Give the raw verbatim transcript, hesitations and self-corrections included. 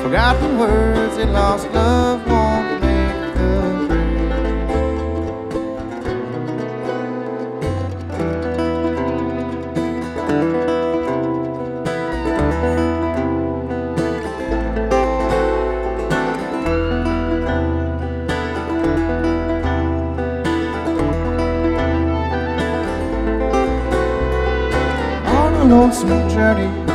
Forgotten words and lost love won't make the grave. On a lonesome journey